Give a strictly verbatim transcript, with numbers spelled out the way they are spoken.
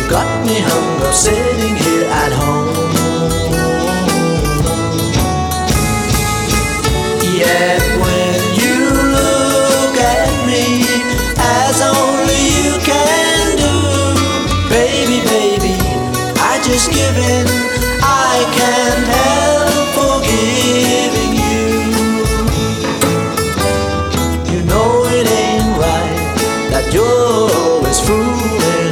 got me hung up sitting here at home.